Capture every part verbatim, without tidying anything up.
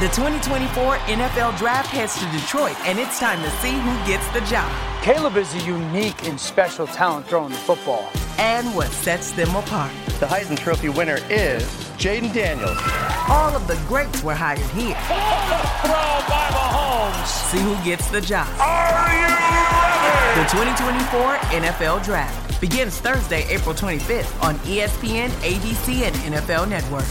The twenty twenty-four N F L Draft heads to Detroit, and it's time to see who gets the job. Caleb is a unique and special talent throwing the football. And what sets them apart. The Heisman Trophy winner is Jaden Daniels. All of the greats were hired here. Throw by Mahomes. See who gets the job. Are you ready? The twenty twenty-four N F L Draft begins Thursday, April twenty-fifth on E S P N, A B C, and N F L Network.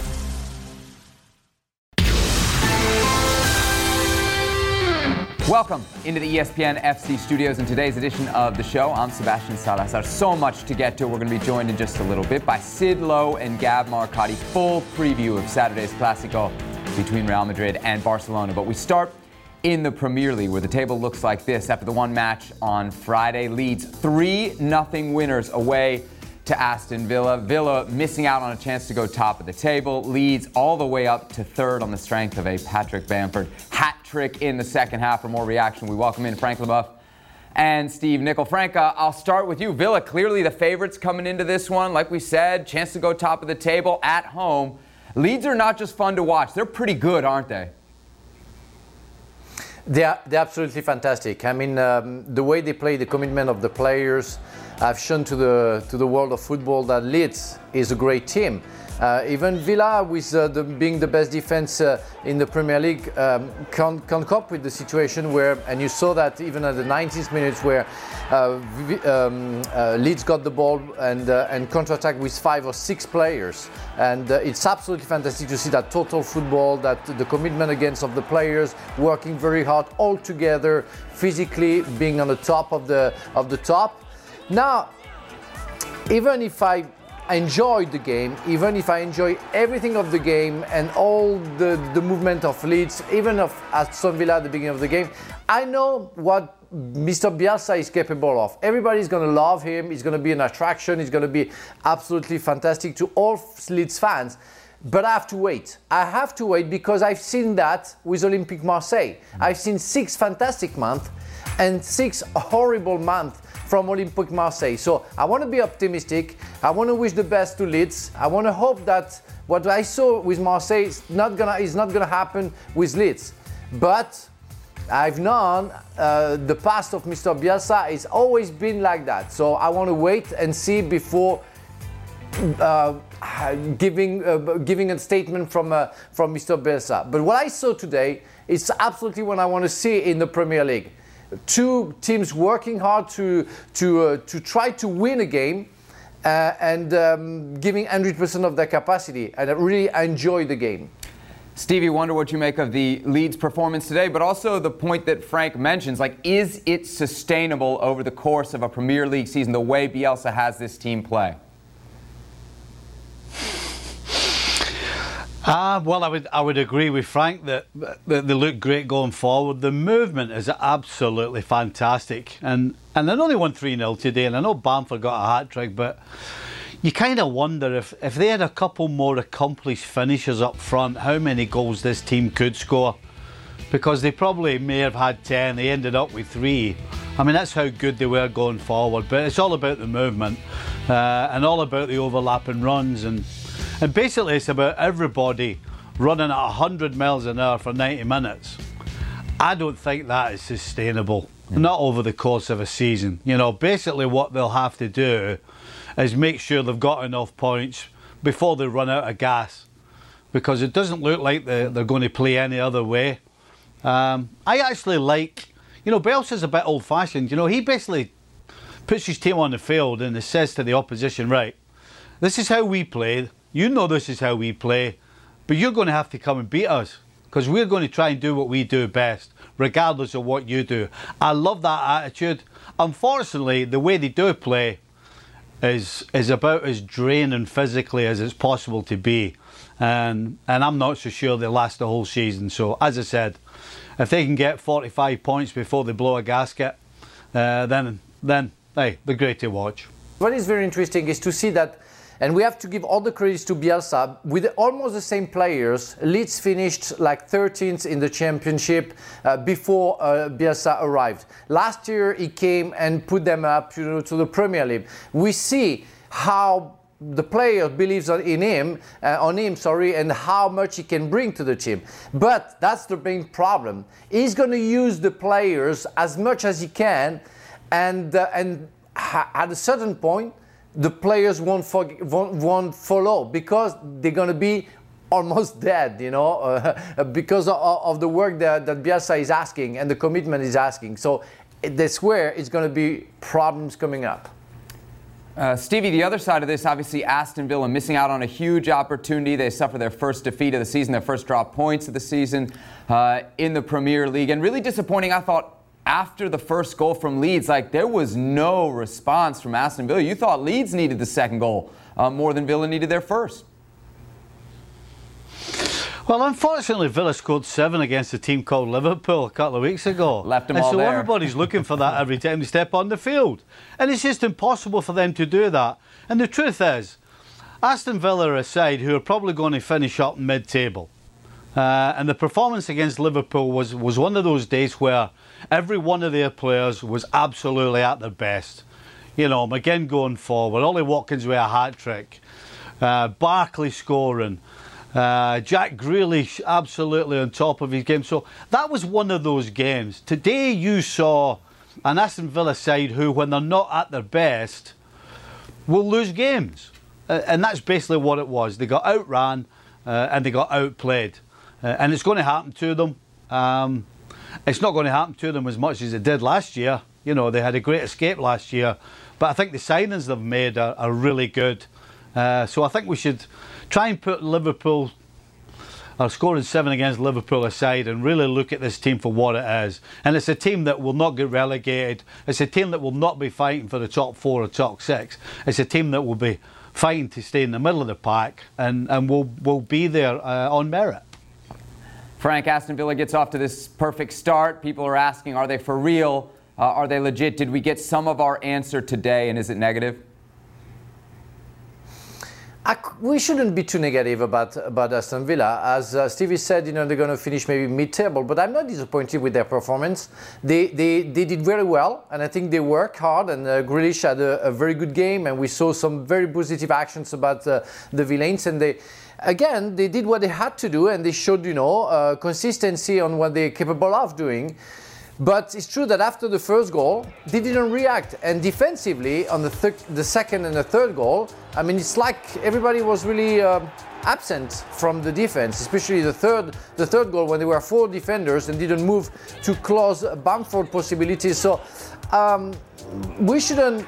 Welcome into the E S P N F C studios in today's edition of the show. I'm Sebastian Salazar. So much to get to. We're going to be joined in just a little bit by Sid Lowe and Gab Marcotti. Full preview of Saturday's Clásico between Real Madrid and Barcelona. But we start in the Premier League, where the table looks like this after the one match on Friday. Leeds three nothing winners away to Aston Villa. Villa missing out on a chance to go top of the table. Leeds all the way up to third on the strength of a Patrick Bamford hat trick in the second half. For more reaction, we welcome in Frank Leboeuf and Steve Nicol. Frank, uh, I'll start with you. Villa, clearly the favorites coming into this one. Like we said, chance to go top of the table at home. Leeds are not just fun to watch. They're pretty good, aren't they? They're, they're absolutely fantastic. I mean, um, the way they play, the commitment of the players, have shown to the to the world of football that Leeds is a great team. Uh, even Villa, with uh, the, being the best defense uh, in the Premier League, um, can, can cope with the situation where, and you saw that even at the ninetieth minute, where uh, um, uh, Leeds got the ball and uh, and counter-attack with five or six players. And uh, it's absolutely fantastic to see that total football, that the commitment against of the players, working very hard all together, physically being on the top of the of the top. Now, even if I enjoyed the game, even if I enjoy everything of the game and all the, the movement of Leeds, even of Aston Villa at the beginning of the game, I know what Mister Bielsa is capable of. Everybody's going to love him. He's going to be an attraction. He's going to be absolutely fantastic to all Leeds fans. But I have to wait. I have to wait because I've seen that with Olympique Marseille. I've seen six fantastic months and six horrible months from Olympique Marseille. So I want to be optimistic. I want to wish the best to Leeds. I want to hope that what I saw with Marseille is not gonna is not gonna happen with Leeds. But I've known uh, the past of Mister Bielsa has always been like that. So I want to wait and see before uh, giving uh, giving a statement from uh, from Mister Bielsa. But what I saw today is absolutely what I want to see in the Premier League. Two teams working hard to to uh, to try to win a game uh, and um, giving one hundred percent of their capacity. And I really enjoy the game. Stevie, wonder what you make of the Leeds performance today, but also the point that Frank mentions, like, is it sustainable over the course of a Premier League season, the way Bielsa has this team play? Uh, well, I would I would agree with Frank that, that they look great going forward. The movement is absolutely fantastic. And and they only won three nil today, and I know Bamford got a hat-trick, but you kind of wonder if, if they had a couple more accomplished finishers up front, how many goals this team could score. Because they probably may have had ten, they ended up with three. I mean, that's how good they were going forward. But it's all about the movement uh, and all about the overlapping runs. And And basically it's about everybody running at one hundred miles an hour for ninety minutes. I don't think that is sustainable, yeah. Not over the course of a season. You know, basically what they'll have to do is make sure they've got enough points before they run out of gas, because it doesn't look like they're, they're going to play any other way. Um, I actually like, you know, Bielsa's a bit old-fashioned. You know, he basically puts his team on the field and says to the opposition, right, this is how we play. You know this is how we play, but you're going to have to come and beat us because we're going to try and do what we do best, regardless of what you do. I love that attitude. Unfortunately, the way they do play is is about as draining physically as it's possible to be. And, and I'm not so sure they'll last the whole season. So, as I said, if they can get forty-five points before they blow a gasket, uh, then, then hey, they're great to watch. What is very interesting is to see that. And we have to give all the credits to Bielsa. With almost the same players, Leeds finished like thirteenth in the championship uh, before uh, Bielsa arrived. Last year, he came and put them up, you know, to the Premier League. We see how the player believes on, in him, uh, on him, sorry, and how much he can bring to the team. But that's the main problem. He's going to use the players as much as he can, and uh, and ha- at a certain point, the players won't, for- won't, won't follow because they're going to be almost dead, you know, uh, because of, of the work that, that Bielsa is asking and the commitment is asking. So that's where it's going to be problems coming up. Uh, Stevie, the other side of this, obviously Aston Villa missing out on a huge opportunity. They suffer their first defeat of the season, their first drop points of the season uh, in the Premier League. And really disappointing, I thought, after the first goal from Leeds, like there was no response from Aston Villa. You thought Leeds needed the second goal uh, more than Villa needed their first. Well, unfortunately, Villa scored seven against a team called Liverpool a couple of weeks ago. Left them and all so there. everybody's looking for that every time they step on the field. And it's just impossible for them to do that. And the truth is, Aston Villa are a side who are probably going to finish up mid-table. Uh, and the performance against Liverpool was, was one of those days where every one of their players was absolutely at their best. You know, McGinn going forward, Ollie Watkins with a hat-trick, uh, Barkley scoring, uh, Jack Grealish absolutely on top of his game. So that was one of those games. Today you saw an Aston Villa side who, when they're not at their best, will lose games. Uh, and that's basically what it was. They got outran uh, and they got outplayed. Uh, and it's going to happen to them. Um, it's not going to happen to them as much as it did last year. You know, they had a great escape last year. But I think the signings they've made are, are really good. Uh, so I think we should try and put Liverpool, or scoring seven against Liverpool aside, and really look at this team for what it is. And it's a team that will not get relegated. It's a team that will not be fighting for the top four or top six. It's a team that will be fighting to stay in the middle of the pack and, and will, will be there uh, on merit. Frank, Aston Villa gets off to this perfect start. People are asking, are they for real? Uh, are they legit? Did we get some of our answer today, and is it negative? I, we shouldn't be too negative about about Aston Villa. As uh, Stevie said, you know, they're going to finish maybe mid-table, but I'm not disappointed with their performance. They they, they did very well, and I think they worked hard, and uh, Grealish had a, a very good game, and we saw some very positive actions about uh, the Villains, and they, again, they did what they had to do, and they showed, you know, uh, consistency on what they're capable of doing. But it's true that after the first goal, they didn't react. And defensively, on the, thir- the second and the third goal, I mean, it's like everybody was really um, absent from the defense, especially the third the third goal when there were four defenders and didn't move to close Bamford possibilities. So um, we shouldn't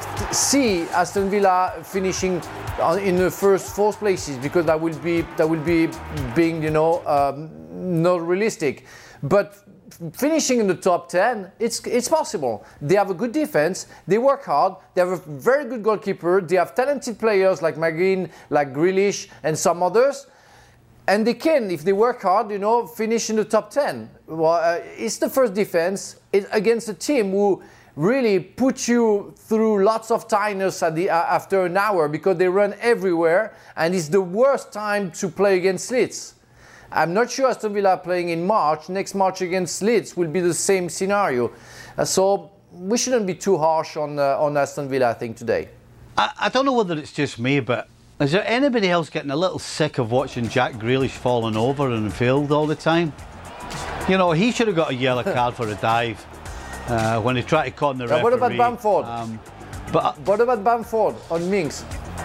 see Aston Villa finishing in the first four places, because that will be that will be being, you know, um, not realistic. But finishing in the top ten, it's it's possible. They have a good defense, they work hard, they have a very good goalkeeper, they have talented players like McGinn, like Grealish, and some others, and they can, if they work hard, you know, finish in the top ten. Well, uh, it's the first defense it's against a team who really put you through lots of tiredness at the, uh, after an hour, because they run everywhere, and it's the worst time to play against Leeds. I'm not sure Aston Villa playing in March. Next March against Leeds will be the same scenario. Uh, so we shouldn't be too harsh on uh, on Aston Villa, I think, today. I, I don't know whether it's just me, but is there anybody else getting a little sick of watching Jack Grealish falling over in the field all the time? You know, he should have got a yellow card for a dive uh, when he tried to con the referee. What about Bamford? Um, but uh, what about Bamford on Minks?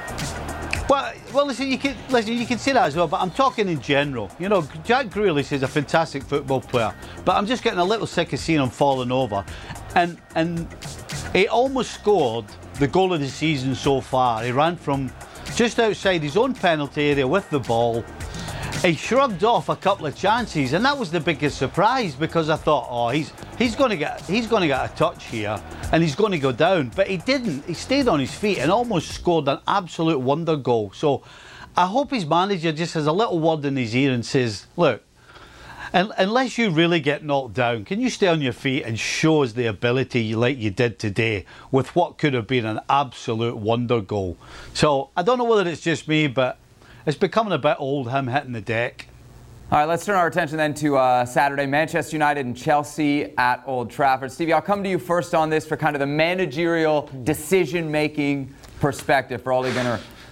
Well, well, listen, you can listen. You can say that as well, but I'm talking in general. You know, Jack Grealish is a fantastic football player, but I'm just getting a little sick of seeing him falling over, and and he almost scored the goal of the season so far. He ran from just outside his own penalty area with the ball. He shrugged off a couple of chances, and that was the biggest surprise, because I thought, oh, he's he's going to get he's going to get a touch here, and he's going to go down. But he didn't. He stayed on his feet and almost scored an absolute wonder goal. So I hope his manager just has a little word in his ear and says, look, and, unless you really get knocked down, can you stay on your feet and show us the ability like you did today with what could have been an absolute wonder goal? So I don't know whether it's just me, but it's becoming a bit old, him hitting the deck. All right, let's turn our attention then to uh, Saturday, Manchester United and Chelsea at Old Trafford. Stevie, I'll come to you first on this for kind of the managerial decision-making perspective for Ole Gunnar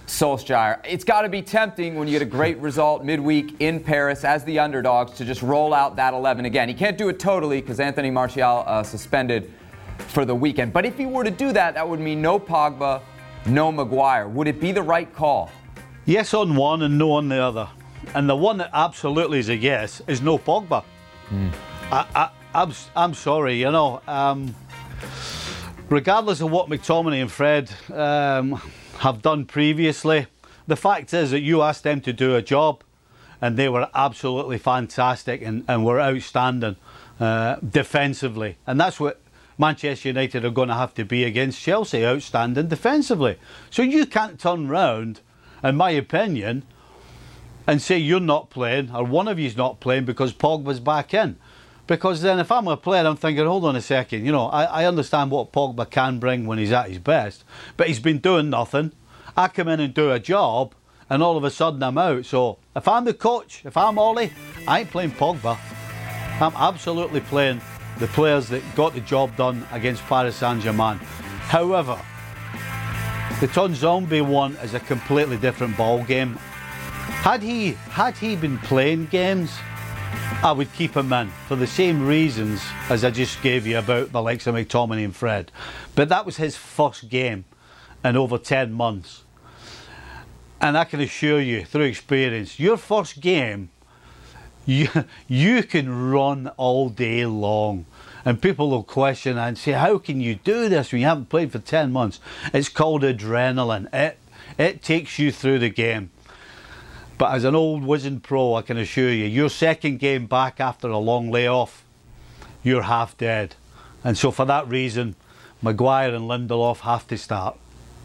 Solskjaer. It's got to be tempting when you get a great result midweek in Paris as the underdogs to just roll out that eleven again. He can't do it totally because Anthony Martial uh, suspended for the weekend. But if he were to do that, that would mean no Pogba, no Maguire. Would it be the right call? Yes on one and no on the other. And the one that absolutely is a yes is no Pogba. Mm. I, I, I'm, I'm sorry, you know. Um, regardless of what McTominay and Fred um, have done previously, the fact is that you asked them to do a job and they were absolutely fantastic and, and were outstanding uh, defensively. And that's what Manchester United are going to have to be against Chelsea, outstanding defensively. So you can't turn round, in my opinion, and say you're not playing or one of you's not playing because Pogba's back in. Because then if I'm a player, I'm thinking, hold on a second, you know, I, I understand what Pogba can bring when he's at his best, but he's been doing nothing. I come in and do a job, and all of a sudden I'm out. So if I'm the coach, if I'm Ollie, I ain't playing Pogba. I'm absolutely playing the players that got the job done against Paris Saint-Germain. However, the Tuanzebe one is a completely different ball game. Had he had he been playing games, I would keep him in for the same reasons as I just gave you about the likes of McTominay and Fred. But that was his first game in over ten months. And I can assure you, through experience, your first game, you, you can run all day long. And people will question and say, how can you do this when you haven't played for ten months? It's called adrenaline. It, it takes you through the game. But as an old wizened pro, I can assure you, your second game back after a long layoff, you're half dead. And so for that reason, Maguire and Lindelof have to start.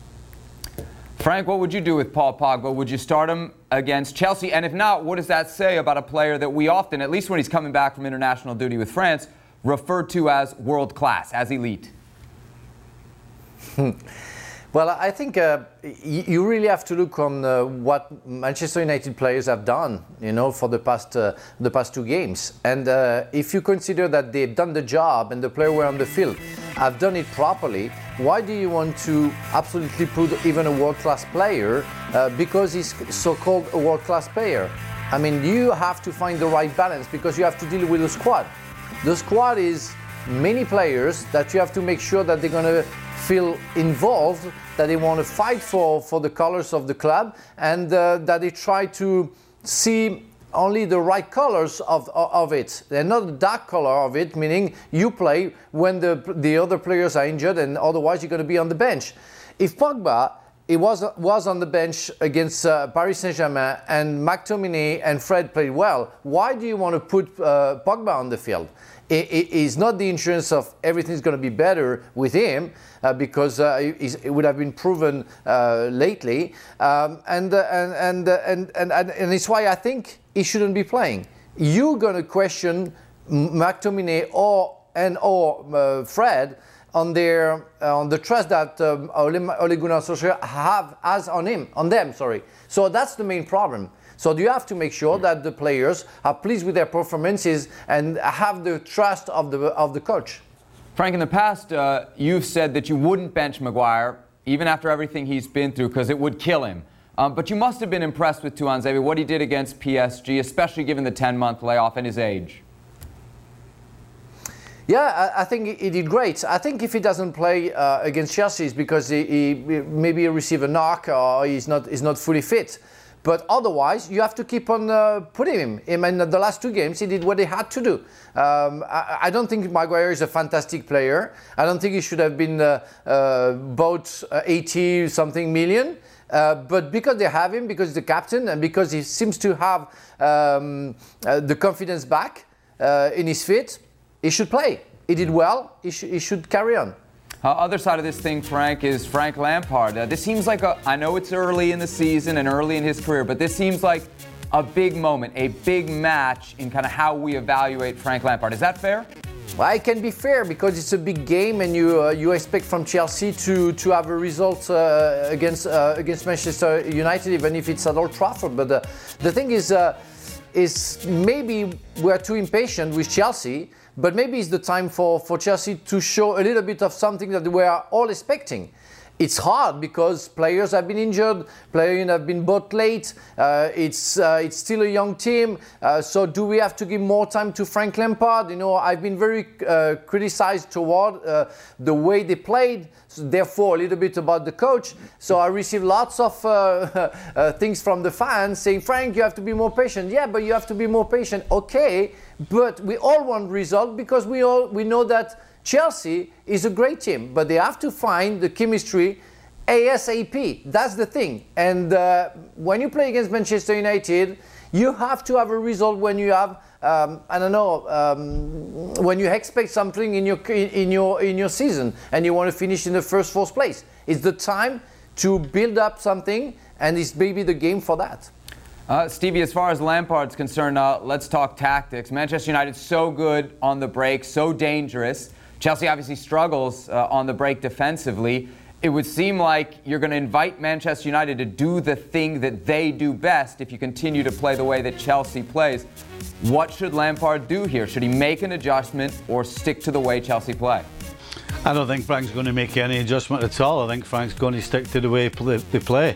Frank, what would you do with Paul Pogba? Would you start him against Chelsea? And if not, what does that say about a player that we often, at least when he's coming back from international duty with France, refer to as world class, as elite? Well, I think uh, you really have to look on uh, what Manchester United players have done, you know, for the past uh, the past two games. And uh, if you consider that they've done the job and the player were on the field have done it properly, why do you want to absolutely put even a world-class player uh, because he's so-called a world-class player? I mean, you have to find the right balance because you have to deal with the squad. The squad is many players that you have to make sure that they're going to feel involved, that they want to fight for, for the colors of the club, and uh, that they try to see only the right colors of, of it. They're not the dark color of it, meaning you play when the, the other players are injured and otherwise you're going to be on the bench. If Pogba he was, was on the bench against uh, Paris Saint-Germain and McTominay and Fred played well, why do you want to put uh, Pogba on the field? It is not the insurance of everything's going to be better with him uh, because uh, it would have been proven uh, lately, um, and, uh, and, and, uh, and and and and it's why I think he shouldn't be playing. You're going to question McTominay or and or uh, Fred on their uh, on the trust that um, Ole, Ole Gunnar Solskjaer have as on him on them. Sorry. So that's the main problem. So you have to make sure that the players are pleased with their performances and have the trust of the of the coach. Frank, in the past, uh, you've said that you wouldn't bench Maguire, even after everything he's been through, because it would kill him. Um, but you must have been impressed with Tuanzebe, what he did against P S G, especially given the ten-month layoff and his age. Yeah, I, I think he did great. I think if he doesn't play uh, against Chelsea, it's because he, he maybe he received a knock or he's not he's not fully fit. But otherwise, you have to keep on uh, putting him. I mean, the last two games, he did what he had to do. Um, I, I don't think Maguire is a fantastic player. I don't think he should have been uh, uh, bought uh, eighty something million. Uh, but because they have him, because he's the captain, and because he seems to have um, uh, the confidence back uh, in his feet, he should play. He did well. He, sh- he should carry on. Uh, other side of this thing, Frank, is Frank Lampard. Uh, this seems like a, I know it's early in the season and early in his career, but this seems like a big moment, a big match in kind of how we evaluate Frank Lampard. Is that fair? Well, it can be fair because it's a big game and you uh, you expect from Chelsea to, to have a result uh, against uh, against Manchester United, even if it's at Old Trafford. But uh, the thing is, uh, is maybe we're too impatient with Chelsea. But maybe it's the time for, for Chelsea to show a little bit of something that we are all expecting. it's hard because players have been injured, players have been bought late. Uh, it's uh, it's still a young team. Uh, so do we have to give more time to Frank Lampard? You know, I've been very uh, criticized toward uh, the way they played. So therefore, a little bit about the coach. So I received lots of uh, uh, things from the fans saying, Frank, you have to be more patient. Yeah, but you have to be more patient. Okay, but we all want result because we all we know that Chelsea is a great team, but they have to find the chemistry ASAP. That's the thing. And uh, when you play against Manchester United, you have to have a result when you have, um, I don't know, um, when you expect something in your in your in your season and you want to finish in the first fourth place. It's the time to build up something, and it's maybe the game for that. Uh, Stevie, as far as Lampard's concerned, uh, let's talk tactics. Manchester United so good on the break, so dangerous. Chelsea obviously struggles uh, on the break defensively. It would seem like you're going to invite Manchester United to do the thing that they do best if you continue to play the way that Chelsea plays. What should Lampard do here? Should he make an adjustment or stick to the way Chelsea play? I don't think Frank's going to make any adjustment at all. I think Frank's going to stick to the way they play.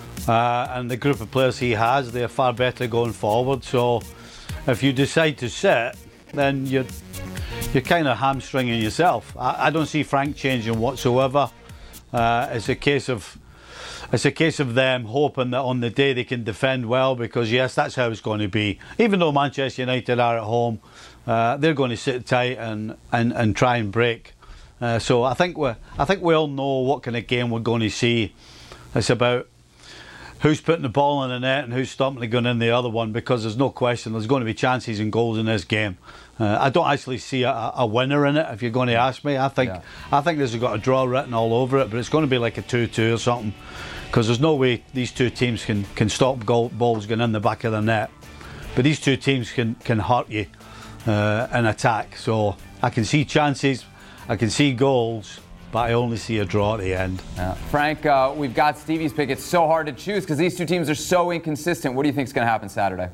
Uh, and the group of players he has, they're far better going forward. So if you decide to sit, then you're you're kind of hamstringing yourself. I, I don't see Frank changing whatsoever. Uh, it's a case of it's a case of them hoping that on the day they can defend well, because yes, that's how it's going to be. Even though Manchester United are at home, uh, they're going to sit tight and and, and try and break. Uh, so I think we I think we all know what kind of game we're going to see. It's about who's putting the ball in the net and who's stopping it going in the other one, because there's no question there's going to be chances and goals in this game. Uh, I don't actually see a, a winner in it, if you're going to ask me. I think yeah. I think this has got a draw written all over it, but it's going to be like a two two or something, because there's no way these two teams can, can stop goal, balls going in the back of the net. But these two teams can, can hurt you uh, in attack. So I can see chances, I can see goals, but I only see a draw at the end. Yeah. Frank, uh, we've got Stevie's pick. It's so hard to choose because these two teams are so inconsistent. What do you think is going to happen Saturday?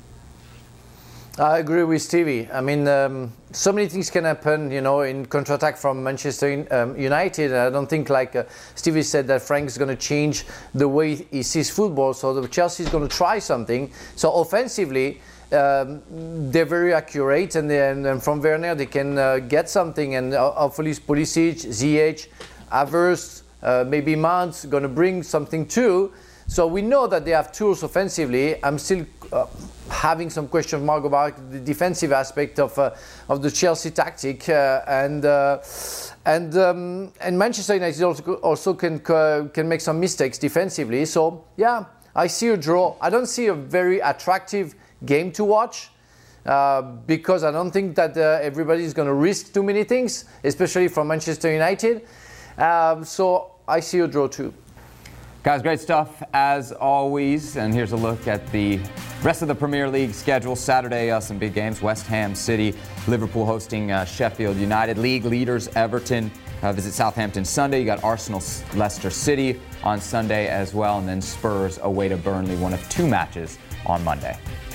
I agree with Stevie. I mean, um, so many things can happen, you know, in counter-attack from Manchester um, United. I don't think, like uh, Stevie said, that Frank is going to change the way he sees football. So the Chelsea is going to try something. So offensively, um, they're very accurate, and, they, and, and from Werner they can uh, get something. And uh, hopefully Pulisic, Ziyech, Havertz, uh, maybe Mount's going to bring something too. So we know that they have tools offensively. I'm still uh, having some question mark about the defensive aspect of uh, of the Chelsea tactic, uh, and uh, and um, and Manchester United also also can uh, can make some mistakes defensively. So yeah, I see a draw. I don't see a very attractive game to watch uh, because I don't think that uh, everybody is going to risk too many things, especially from Manchester United. Um, so I see a draw too. Guys, great stuff as always. And here's a look at the rest of the Premier League schedule. Saturday, uh, some big games. West Ham City, Liverpool hosting uh, Sheffield United. League leaders Everton uh, visit Southampton Sunday. You got Arsenal, Leicester City on Sunday as well. And then Spurs away to Burnley, one of two matches on Monday.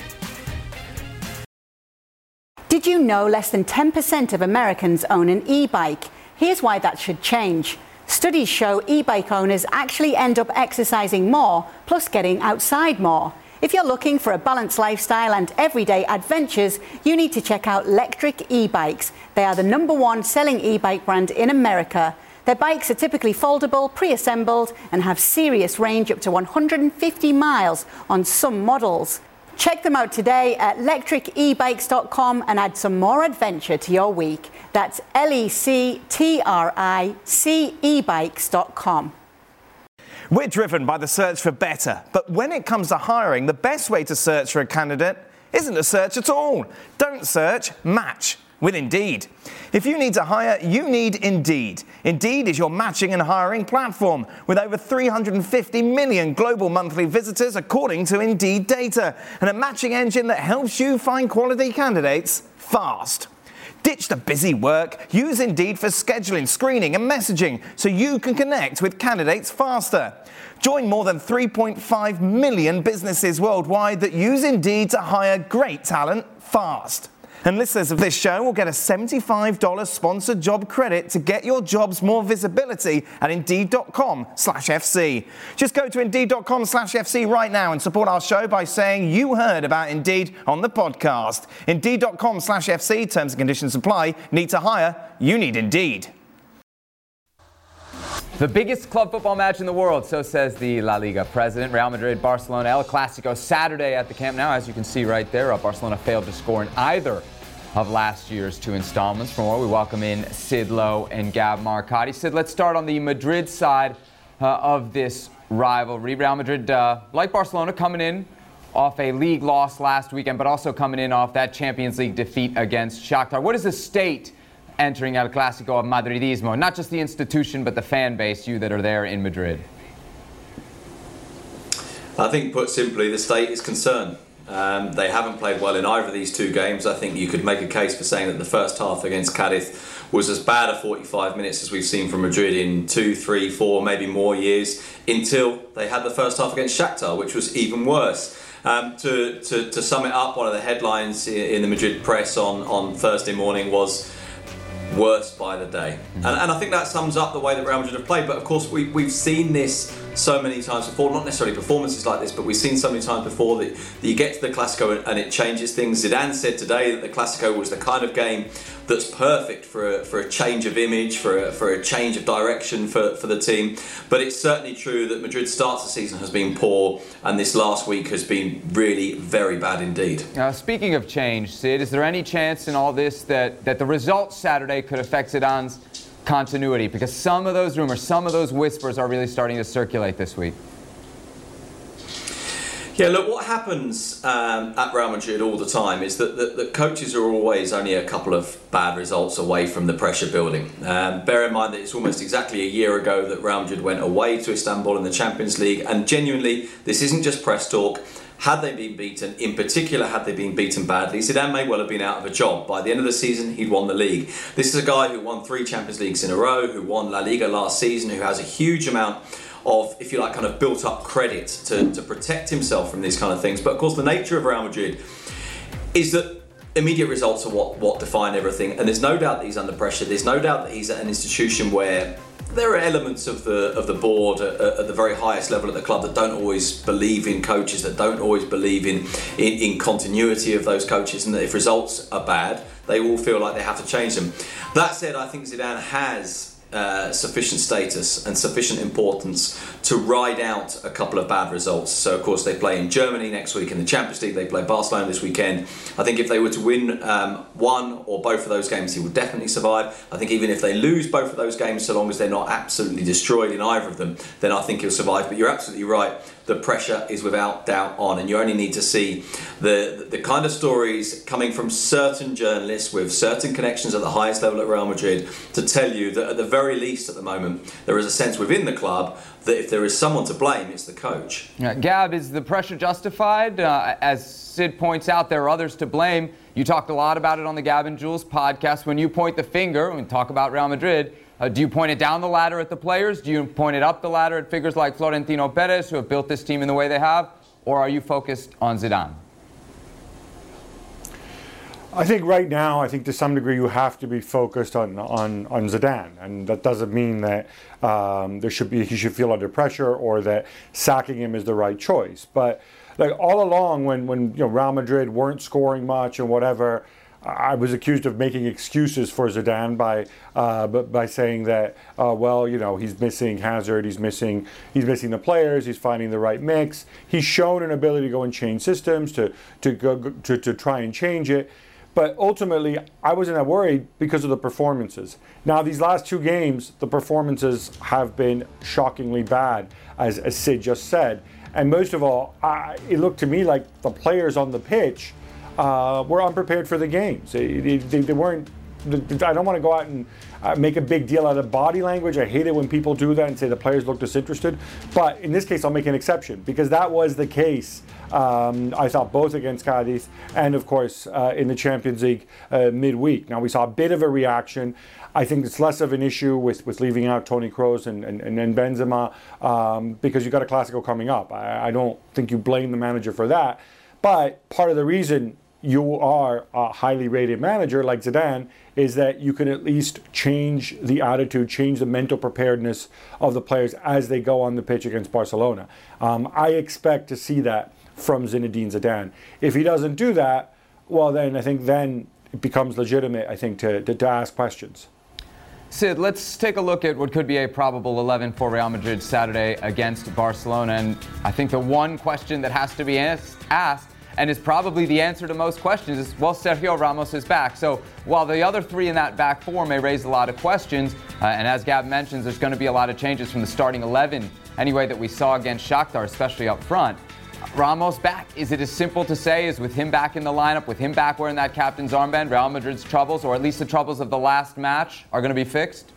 Did you know less than ten percent of Americans own an e-bike? Here's why that should change. Studies show e-bike owners actually end up exercising more, plus getting outside more. If you're looking for a balanced lifestyle and everyday adventures, you need to check out Lectric e-bikes. They are the number one selling e-bike brand in America. Their bikes are typically foldable, pre-assembled, and have serious range up to one hundred fifty miles on some models. Check them out today at lectric e bikes dot com and add some more adventure to your week. That's L E C T R I C e bikes dot com. We're driven by the search for better, but when it comes to hiring, the best way to search for a candidate isn't to search at all. Don't search, match with Indeed. If you need to hire, you need Indeed. Indeed is your matching and hiring platform with over three hundred fifty million global monthly visitors according to Indeed data, and a matching engine that helps you find quality candidates fast. Ditch the busy work. Use Indeed for scheduling, screening and messaging so you can connect with candidates faster. Join more than three point five million businesses worldwide that use Indeed to hire great talent fast. And listeners of this show will get a seventy-five dollars sponsored job credit to get your jobs more visibility at Indeed.com slash FC. Just go to Indeed.com slash FC right now and support our show by saying you heard about Indeed on the podcast. Indeed.com slash FC. Terms and conditions apply. Need to hire? You need Indeed. The biggest club football match in the world, so says the La Liga president. Real Madrid, Barcelona, El Clasico, Saturday at the Camp Nou. As you can see right there, Barcelona failed to score in either of last year's two installments. For more, we welcome in Sid Lowe and Gab Marcotti. Sid, let's start on the Madrid side uh, of this rivalry. Real Madrid, uh, like Barcelona, coming in off a league loss last weekend, but also coming in off that Champions League defeat against Shakhtar. What is the state entering El Clasico of Madridismo? Not just the institution, but the fan base, you that are there in Madrid. I think, put simply, the state is concerned. Um, they haven't played well in either of these two games. I think you could make a case for saying that the first half against Cadiz was as bad a forty-five minutes as we've seen from Madrid in two, three, four, maybe more years, until they had the first half against Shakhtar, which was even worse. Um, to, to, to sum it up, one of the headlines in the Madrid press on, on Thursday morning was worst by the day. And, and I think that sums up the way that Real Madrid have played. But of course, we, we've seen this so many times before, not necessarily performances like this, but we've seen so many times before that, that you get to the Clasico and, and it changes things. Zidane said today that the Clasico was the kind of game that's perfect for a, for a change of image, for a, for a change of direction for, for the team. But it's certainly true that Madrid's start to the season has been poor, and this last week has been really very bad indeed. Now, speaking of change, Sid, is there any chance in all this that, that the results Saturday could affect Zidane's continuity? Because some of those rumors, some of those whispers are really starting to circulate this week. Yeah, look, what happens um, at Real Madrid all the time is that the, the coaches are always only a couple of bad results away from the pressure building. Um, bear in mind that it's almost exactly a year ago that Real Madrid went away to Istanbul in the Champions League, and genuinely, this isn't just press talk. Had they been beaten, in particular had they been beaten badly, Zidane may well have been out of a job. By the end of the season, he'd won the league. This is a guy who won three Champions Leagues in a row, who won La Liga last season, who has a huge amount of, if you like, kind of built up credit to, to protect himself from these kind of things. But of course, the nature of Real Madrid is that immediate results are what, what define everything. And there's no doubt that he's under pressure. There's no doubt that he's at an institution where there are elements of the of the board at, at the very highest level at the club that don't always believe in coaches, that don't always believe in, in, in continuity of those coaches, and that if results are bad, they all feel like they have to change them. That said, I think Zidane has Uh, sufficient status and sufficient importance to ride out a couple of bad results. So of course they play in Germany next week in the Champions League, they play Barcelona this weekend. I think if they were to win um, one or both of those games, he would definitely survive. I think even if they lose both of those games, so long as they're not absolutely destroyed in either of them, then I think he'll survive. But you're absolutely right, the pressure is without doubt on, and you only need to see the the kind of stories coming from certain journalists with certain connections at the highest level at Real Madrid to tell you that at the very least at the moment there is a sense within the club that if there is someone to blame, it's the coach. Yeah, Gab, is the pressure justified? Uh, as Sid points out, there are others to blame. You talked a lot about it on the Gab and Jules podcast. When you point the finger, when we talk about Real Madrid, Uh, do you point it down the ladder at the players? Do you point it up the ladder at figures like Florentino Perez, who have built this team in the way they have? Or are you focused on Zidane? I think right now, I think to some degree you have to be focused on on, on Zidane, and that doesn't mean that um, there should be he should feel under pressure or that sacking him is the right choice. But like all along, when when you know Real Madrid weren't scoring much and whatever, I was accused of making excuses for Zidane by uh, by saying that uh, well, you know, he's missing Hazard, he's missing he's missing the players, he's finding the right mix. He's shown an ability to go and change systems, to to go to, to try and change it. But ultimately, I wasn't that worried because of the performances. Now, these last two games, the performances have been shockingly bad, as, as Sid just said. And most of all, I, it looked to me like the players on the pitch uh, were unprepared for the games. They, they, they weren't. I don't want to go out and uh, make a big deal out of body language. I hate it when people do that and say the players look disinterested. But in this case, I'll make an exception because that was the case. Um, I thought both against Cadiz and, of course, uh, in the Champions League uh, midweek. Now, we saw a bit of a reaction. I think it's less of an issue with, with leaving out Toni Kroos and, and, and Benzema um, because you've got a Clasico coming up. I, I don't think you blame the manager for that. But part of the reason you are a highly rated manager like Zidane is that you can at least change the attitude, change the mental preparedness of the players as they go on the pitch against Barcelona. Um, I expect to see that from Zinedine Zidane. If he doesn't do that, well, then I think then it becomes legitimate, I think, to, to, to ask questions. Sid, let's take a look at what could be a probable eleven for Real Madrid Saturday against Barcelona. And I think the one question that has to be asked, asked and is probably the answer to most questions is, well, Sergio Ramos is back. So while the other three in that back four may raise a lot of questions, uh, and as Gab mentions, there's going to be a lot of changes from the starting eleven anyway that we saw against Shakhtar, especially up front. Ramos back. Is it as simple to say as with him back in the lineup, with him back wearing that captain's armband, Real Madrid's troubles, or at least the troubles of the last match, are going to be fixed?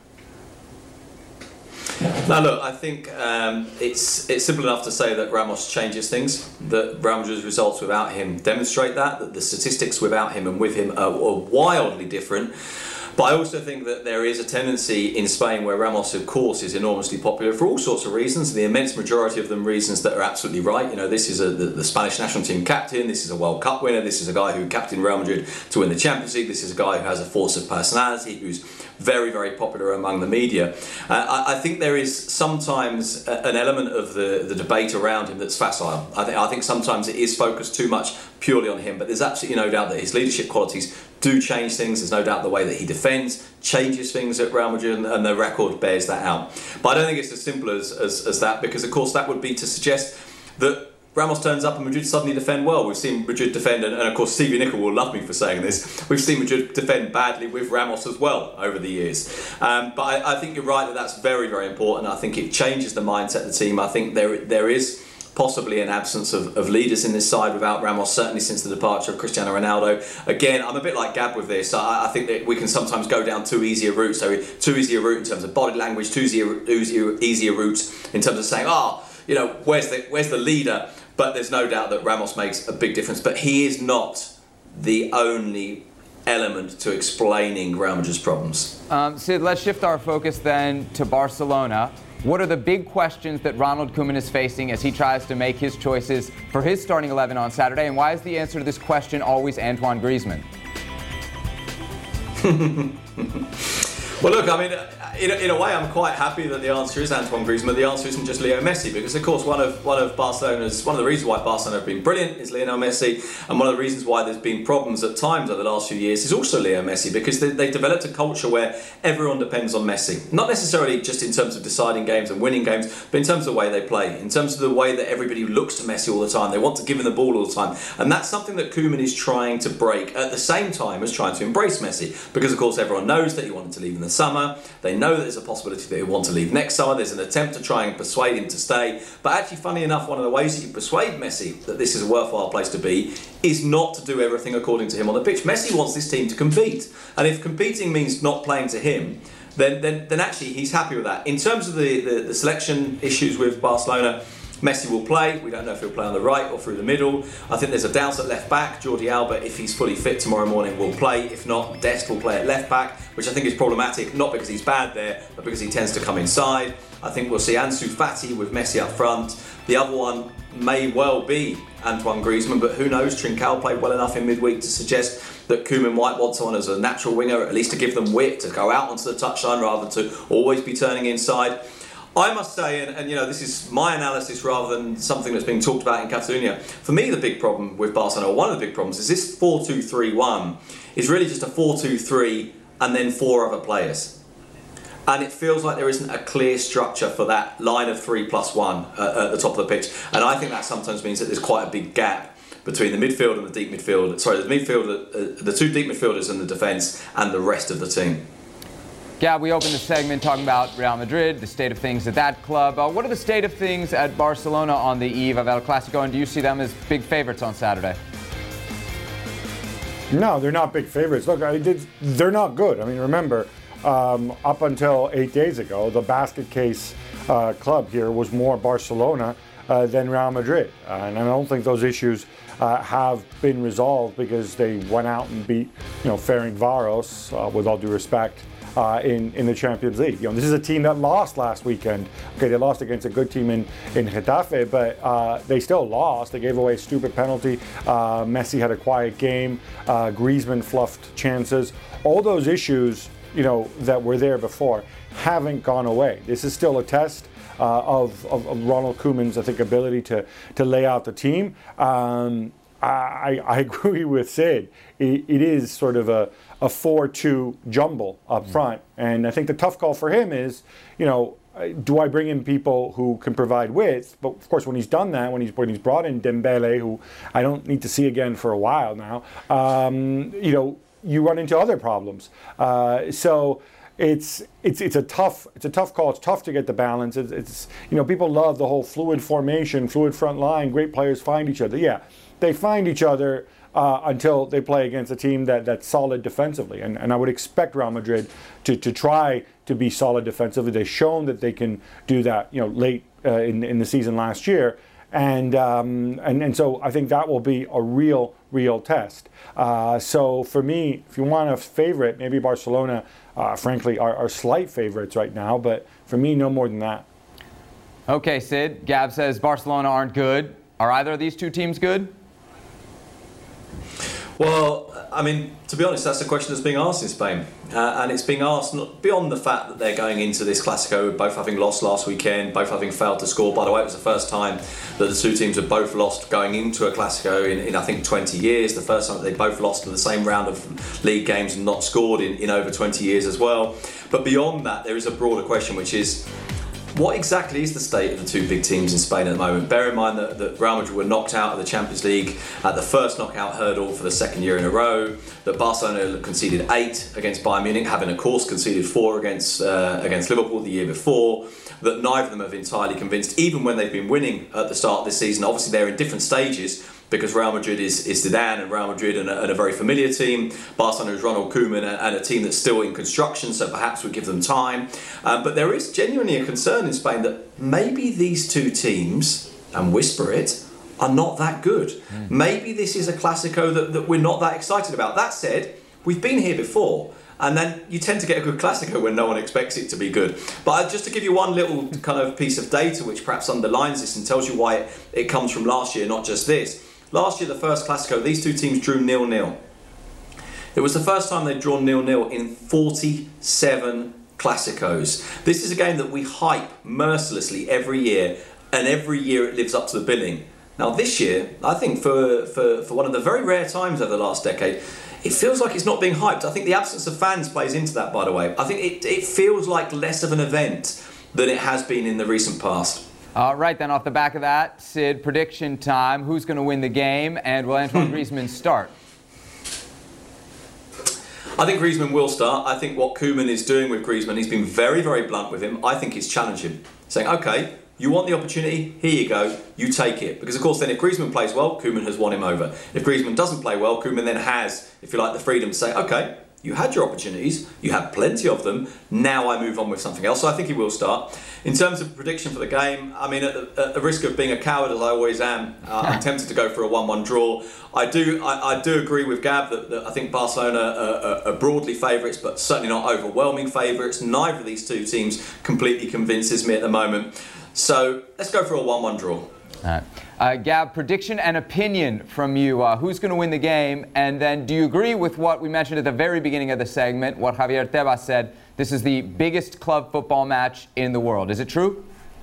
Now look, I think um, it's it's simple enough to say that Ramos changes things, that Real Madrid's results without him demonstrate that, that the statistics without him and with him are, are wildly different. But I also think that there is a tendency in Spain where Ramos, of course, is enormously popular for all sorts of reasons. The immense majority of them reasons that are absolutely right. You know, this is a, the, the Spanish national team captain. This is a World Cup winner. This is a guy who captained Real Madrid to win the Champions League. This is a guy who has a force of personality, who's very, very popular among the media. Uh, I, I think there is sometimes a, an element of the, the debate around him that's facile. I, th- I think sometimes it is focused too much purely on him, but there's absolutely no doubt that his leadership qualities do change things. There's no doubt the way that he defends changes things at Real Madrid, and the record bears that out. But I don't think it's as simple as, as, as that, because of course that would be to suggest that Ramos turns up and Madrid suddenly defend well. We've seen Madrid defend, and, and of course Stevie Nicol will love me for saying this, we've seen Madrid defend badly with Ramos as well over the years. Um, but I, I think you're right that that's very, very important. I think it changes the mindset of the team. I think there there is possibly an absence of, of leaders in this side without Ramos, certainly since the departure of Cristiano Ronaldo. Again, I'm a bit like Gab with this. I, I think that we can sometimes go down too easy a route. So too easy a route in terms of body language, too easy a, easier, easier route in terms of saying, oh, you know, where's the where's the leader? But there's no doubt that Ramos makes a big difference. But he is not the only element to explaining Real Madrid's problems. Um, Sid, let's shift our focus then to Barcelona. What are the big questions that Ronald Koeman is facing as he tries to make his choices for his starting eleven on Saturday? And why is the answer to this question always Antoine Griezmann? Well, look, I mean, in a, in a way, I'm quite happy that the answer is Antoine Griezmann. The answer isn't just Leo Messi, because, of course, one of one of Barcelona's one of the reasons why Barcelona have been brilliant is Lionel Messi, and one of the reasons why there's been problems at times over the last few years is also Leo Messi, because they, they developed a culture where everyone depends on Messi. Not necessarily just in terms of deciding games and winning games, but in terms of the way they play, in terms of the way that everybody looks to Messi all the time. They want to give him the ball all the time, and that's something that Koeman is trying to break at the same time as trying to embrace Messi, because, of course, everyone knows that he wanted to leave in the summer. They know that there's a possibility that he'll want to leave next summer. There's an attempt to try and persuade him to stay. But actually, funny enough, one of the ways that you persuade Messi that this is a worthwhile place to be is not to do everything according to him on the pitch. Messi wants this team to compete. And if competing means not playing to him, then then, then actually he's happy with that. In terms of the, the, the selection issues with Barcelona, Messi will play. We don't know if he'll play on the right or through the middle. I think there's a doubt at left back. Jordi Alba, if he's fully fit tomorrow morning, will play. If not, Dest will play at left back, which I think is problematic, not because he's bad there, but because he tends to come inside. I think we'll see Ansu Fati with Messi up front. The other one may well be Antoine Griezmann, but who knows? Trincao played well enough in midweek to suggest that Koeman might want someone as a natural winger, at least to give them width, to go out onto the touchline rather than to always be turning inside. I must say, and, and you know, this is my analysis rather than something that's being talked about in Catalonia. For me, the big problem with Barcelona, or one of the big problems, is this four two three one is really just a four two three and then four other players. And it feels like there isn't a clear structure for that line of three plus one uh, at the top of the pitch. And I think that sometimes means that there's quite a big gap between the midfield and the deep midfield. Sorry, the midfield, uh, the two deep midfielders and the defence and the rest of the team. Gab, we opened the segment talking about Real Madrid, the state of things at that club. Uh, what are the state of things at Barcelona on the eve of El Clasico, and do you see them as big favourites on Saturday? No, they're not big favourites. Look, I did, they're not good. I mean, remember, um, up until eight days ago, the basket case uh, club here was more Barcelona uh, than Real Madrid. Uh, and I don't think those issues uh, have been resolved because they went out and beat, you know, Ferencváros, uh, with all due respect, uh, in in the Champions League. You know, this is a team that lost last weekend. Okay, they lost against a good team in in Getafe, but uh, they still lost. They gave away a stupid penalty. Uh, Messi had a quiet game. Uh, Griezmann fluffed chances. All those issues, you know, that were there before haven't gone away. This is still a test uh, of, of, of Ronald Koeman's, I think, ability to to lay out the team. Um, I, I agree with Sid. It, it is sort of a, a four two jumble up mm-hmm. front. And I think the tough call for him is, you know, do I bring in people who can provide width? But of course, when he's done that, when he's when he's brought in Dembele, who I don't need to see again for a while now, um, you know, you run into other problems. Uh, so it's it's it's a tough it's a tough call. It's tough to get the balance. It's, it's you know, people love the whole fluid formation, fluid front line. Great players find each other. Yeah. They find each other uh, until they play against a team that, that's solid defensively. And, and I would expect Real Madrid to, to try to be solid defensively. They've shown that they can do that, you know, late uh, in, in the season last year. And, um, and and so I think that will be a real, real test. Uh, so for me, if you want a favorite, maybe Barcelona, uh, frankly, are, are slight favorites right now. But for me, no more than that. Okay, Sid. Gab says Barcelona aren't good. Are either of these two teams good? Well, I mean, to be honest, that's the question that's being asked in Spain. Uh, and it's being asked not beyond the fact that they're going into this Clásico, both having lost last weekend, both having failed to score. By the way, it was the first time that the two teams have both lost going into a Clásico in, in I think, twenty years. The first time that they both lost in the same round of league games and not scored in, in over twenty years as well. But beyond that, there is a broader question, which is, what exactly is the state of the two big teams in Spain at the moment? Bear in mind that, that Real Madrid were knocked out of the Champions League at the first knockout hurdle for the second year in a row. That Barcelona conceded eight against Bayern Munich, having of course conceded four against uh, against Liverpool the year before. That neither of them have entirely convinced, even when they've been winning at the start of this season. Obviously they're in different stages, because Real Madrid is, is Zidane and Real Madrid and a, and a very familiar team. Barcelona is Ronald Koeman and, and a team that's still in construction, so perhaps we give them time. Um, but there is genuinely a concern in Spain that maybe these two teams, and whisper it, are not that good. Mm. Maybe this is a Clásico that, that we're not that excited about. That said, we've been here before. And then you tend to get a good Clásico when no one expects it to be good. But just to give you one little kind of piece of data which perhaps underlines this and tells you why it, it comes from last year, not just this. Last year, the first Clásico, these two teams drew nil nil. It was the first time they'd drawn nil nil in forty-seven Clásicos. This is a game that we hype mercilessly every year, and every year it lives up to the billing. Now this year, I think for, for, for one of the very rare times over the last decade, it feels like it's not being hyped. I think the absence of fans plays into that, by the way. I think it, it feels like less of an event than it has been in the recent past. All right, then off the back of that, Sid, prediction time. Who's going to win the game, and will Antoine Griezmann start? I think Griezmann will start. I think what Koeman is doing with Griezmann, he's been very, very blunt with him. I think he's challenged him, saying, OK, you want the opportunity, here you go, you take it. Because, of course, then if Griezmann plays well, Koeman has won him over. If Griezmann doesn't play well, Koeman then has, if you like, the freedom to say, OK, you had your opportunities, you had plenty of them, now I move on with something else. So I think he will start. In terms of prediction for the game, I mean, at the, at the risk of being a coward, as I always am, uh, I'm tempted to go for a one one draw. I do I, I do agree with Gab that, that I think Barcelona are, are broadly favourites, but certainly not overwhelming favourites. Neither of these two teams completely convinces me at the moment. So let's go for a one one draw. All right. Uh, Gab, prediction and opinion from you. Uh, who's going to win the game? And then do you agree with what we mentioned at the very beginning of the segment, what Javier Tebas said? This is the biggest club football match in the world. Is it true?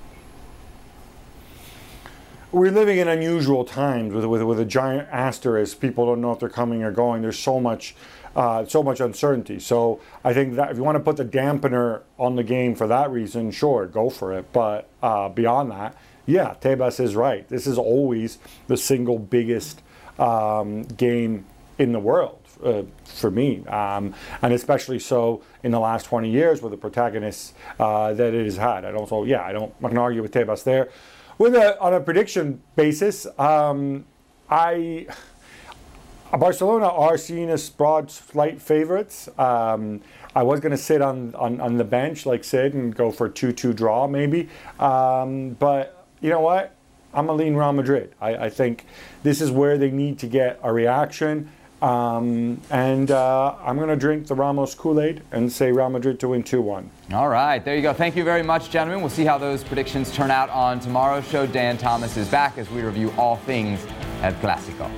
We're living in unusual times with, with, with a giant asterisk. People don't know if they're coming or going. There's so much uh, so much uncertainty. So I think that if you want to put the dampener on the game for that reason, sure, go for it. But uh, beyond that, yeah, Tebas is right. This is always the single biggest um, game in the world uh, for me. Um, and especially so in the last twenty years with the protagonists uh, that it has had. I don't, so yeah, I don't, I'm not going to argue with Tebas there. With a, on a prediction basis, um, I Barcelona are seen as broad, slight favourites. Um, I was going to sit on, on, on the bench like Sid and go for a two two draw maybe. Um, but you know what? I'm going to lean Real Madrid. I, I think this is where they need to get a reaction. Uh, Um, and uh, I'm going to drink the Ramos Kool-Aid and say Real Madrid to win two one. All right, there you go. Thank you very much, gentlemen. We'll see how those predictions turn out on tomorrow's show. Dan Thomas is back as we review all things El Clásico.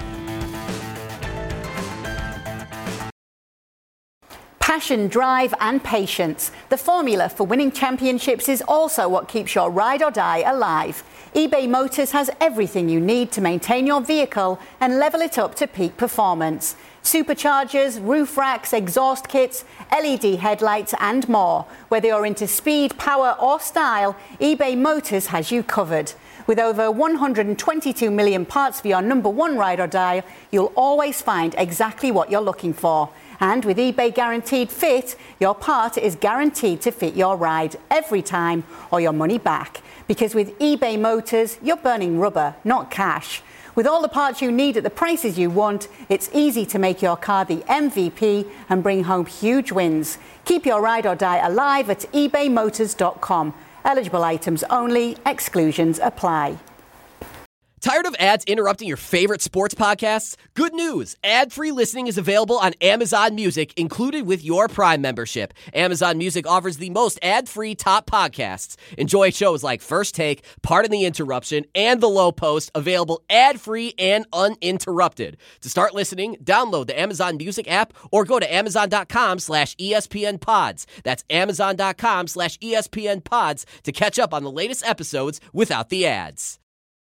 Passion, drive and patience. The formula for winning championships is also what keeps your ride or die alive. eBay Motors has everything you need to maintain your vehicle and level it up to peak performance. Superchargers, roof racks, exhaust kits, L E D headlights and more. Whether you're into speed, power or style, eBay Motors has you covered. With over one hundred twenty-two million parts for your number one ride or die, you'll always find exactly what you're looking for. And with eBay Guaranteed Fit, your part is guaranteed to fit your ride every time or your money back. Because with eBay Motors, you're burning rubber, not cash. With all the parts you need at the prices you want, it's easy to make your car the M V P and bring home huge wins. Keep your ride or die alive at ebay motors dot com. Eligible items only, exclusions apply. Tired of ads interrupting your favorite sports podcasts? Good news! Ad-free listening is available on Amazon Music, included with your Prime membership. Amazon Music offers the most ad-free top podcasts. Enjoy shows like First Take, Pardon the Interruption, and The Low Post, available ad-free and uninterrupted. To start listening, download the Amazon Music app or go to amazon.com slash ESPN pods. That's amazon.com slash ESPN pods to catch up on the latest episodes without the ads.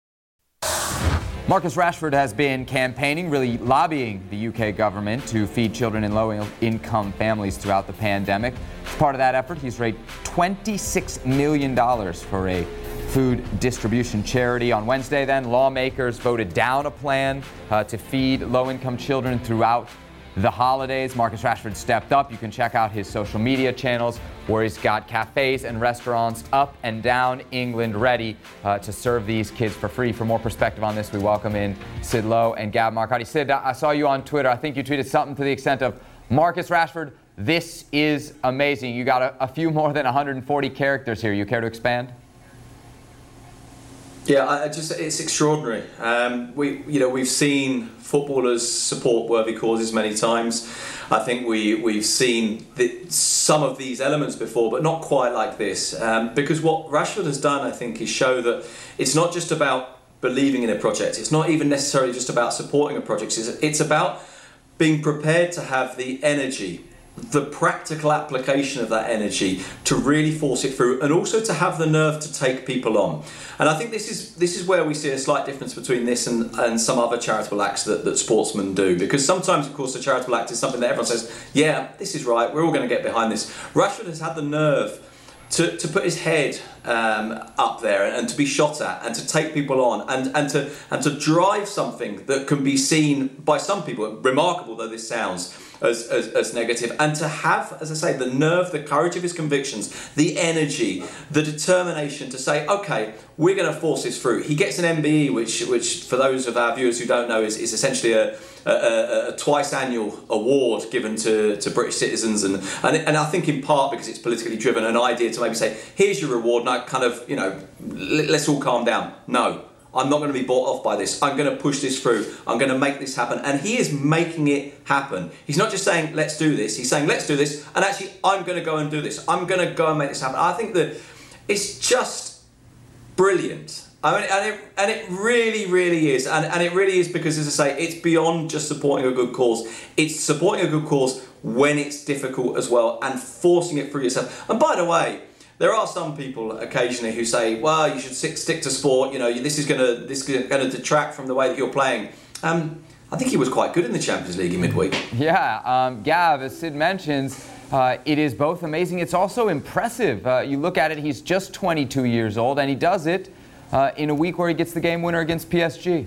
Marcus Rashford has been campaigning, really lobbying the U K government to feed children in low-income families throughout the pandemic. As part of that effort, he's raised twenty-six million dollars for a food distribution charity. On Wednesday, then, lawmakers voted down a plan uh, to feed low-income children throughout the holidays. Marcus Rashford stepped up. You can check out his social media channels where he's got cafes and restaurants up and down England ready uh, to serve these kids for free. For more perspective on this, we welcome in Sid Lowe and Gab Marcotti. Sid, I saw you on Twitter. I think you tweeted something to the extent of, Marcus Rashford, this is amazing. You got a, a few more than one hundred forty characters here. You care to expand? Yeah, I just it's extraordinary. Um, we, you know, we've seen footballers support worthy causes many times. I think we we've seen the, some of these elements before, but not quite like this. Um, because what Rashford has done, I think, is show that it's not just about believing in a project. It's not even necessarily just about supporting a project. It's, it's about being prepared to have the energy, the practical application of that energy to really force it through, and also to have the nerve to take people on. And I think this is this is where we see a slight difference between this and, and some other charitable acts that, that sportsmen do. Because sometimes, of course, a charitable act is something that everyone says, yeah, this is right, we're all going to get behind this. Rashford has had the nerve to, to put his head um, up there and to be shot at and to take people on and, and to and to drive something that can be seen by some people, remarkable though this sounds, As, as, as negative, and to have, as I say, the nerve, the courage of his convictions, the energy, the determination to say, okay, we're going to force this through. He gets an M B E, which, which for those of our viewers who don't know, is, is essentially a, a, a twice annual award given to, to British citizens, and, and and I think in part because it's politically driven, an idea to maybe say, here's your reward, and I kind of, you know, let's all calm down. No. I'm not going to be bought off by this. I'm going to push this through. I'm going to make this happen. And he is making it happen. He's not just saying, let's do this. He's saying, let's do this. And actually, I'm going to go and do this. I'm going to go and make this happen. I think that it's just brilliant. I mean, and it, and it really, really is. And, and it really is because, as I say, it's beyond just supporting a good cause. It's supporting a good cause when it's difficult as well and forcing it through yourself. And by the way, there are some people occasionally who say, well, you should stick, stick to sport, you know, this is going to this is going to detract from the way that you're playing. Um, I think he was quite good in the Champions League in midweek. Yeah, um, Gav, as Sid mentions, uh, it is both amazing. It's also impressive. Uh, you look at it, he's just twenty-two years old, and he does it uh, in a week where he gets the game winner against P S G.